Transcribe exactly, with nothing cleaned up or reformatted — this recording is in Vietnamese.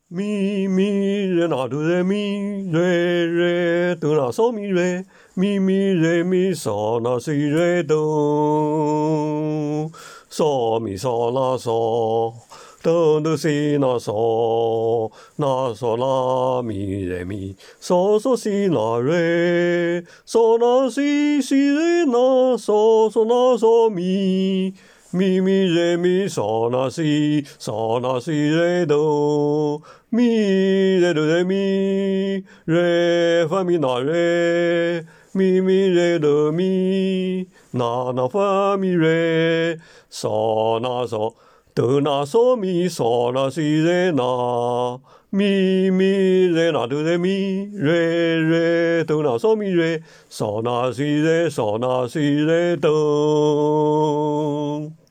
mi mi re na do re mi re re do na so mi re mi mi re mi so na si re do so mi so la so do do si na so na so la mi re mi so so si na re so na si si re na so so na so mi mi mi re mi so na si so na si re do mi re do re mi re fa mi na re mi mi re do mi na na fa mi re so na so do na so mi so na si re na mi mi re na do re mi re re do na so mi re so na si re so na si re do